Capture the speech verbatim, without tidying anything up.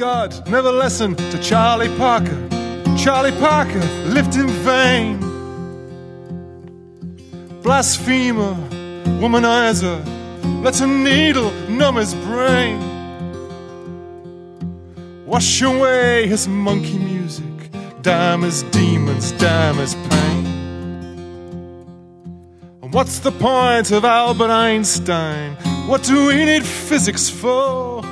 God never listened to Charlie Parker. Charlie Parker lived in vain. Blasphemer, womanizer, let a needle numb his brain. Wash away his monkey music, damn his demons, damn his pain. And what's the point of Albert Einstein? What do we need physics for?